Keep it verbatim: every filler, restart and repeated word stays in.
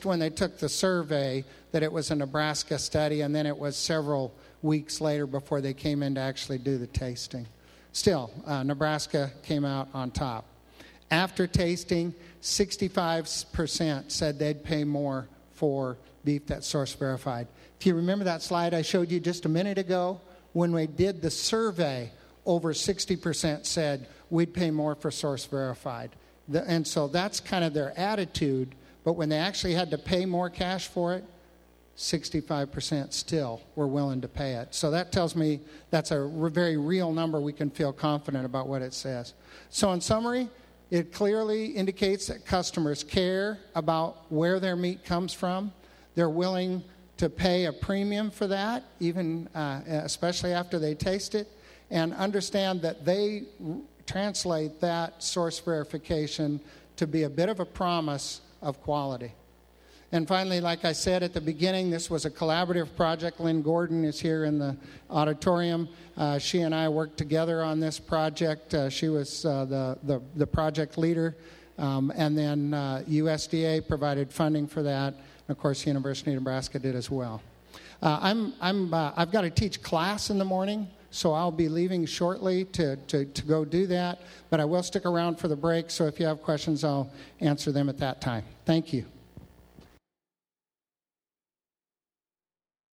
least when they took the survey, that it was a Nebraska study, and then it was several weeks later before they came in to actually do the tasting. Still, uh, Nebraska came out on top. After tasting, sixty-five percent said they'd pay more for beef that's source verified. If you remember that slide I showed you just a minute ago, when we did the survey, over sixty percent said we'd pay more for source verified. The, and so that's kind of their attitude, but when they actually had to pay more cash for it, sixty-five percent still were willing to pay it. So that tells me that's a re- very real number. We can feel confident about what it says. So in summary, it clearly indicates that customers care about where their meat comes from. They're willing to pay a premium for that, even uh, especially after they taste it, and understand that they r- translate that source verification to be a bit of a promise of quality. And finally, like I said at the beginning, this was a collaborative project. Lynn Gordon is here in the auditorium. Uh, she and I worked together on this project. Uh, she was uh, the, the, the project leader. Um, and then uh, U S D A provided funding for that. And of course, University of Nebraska did as well. Uh, I'm, I'm, uh, I've got to teach class in the morning, so I'll be leaving shortly to, to, to go do that. But I will stick around for the break, so if you have questions, I'll answer them at that time. Thank you.